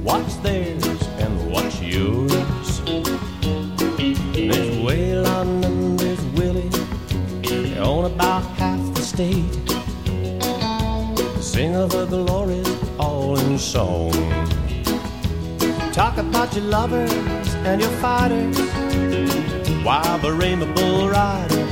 what's theirs and what's yours. There's Waylon and there's Willie, they own about half the state. Sing of the glories all in song. Talk about your lovers and your fighters, while the rainbow bull riders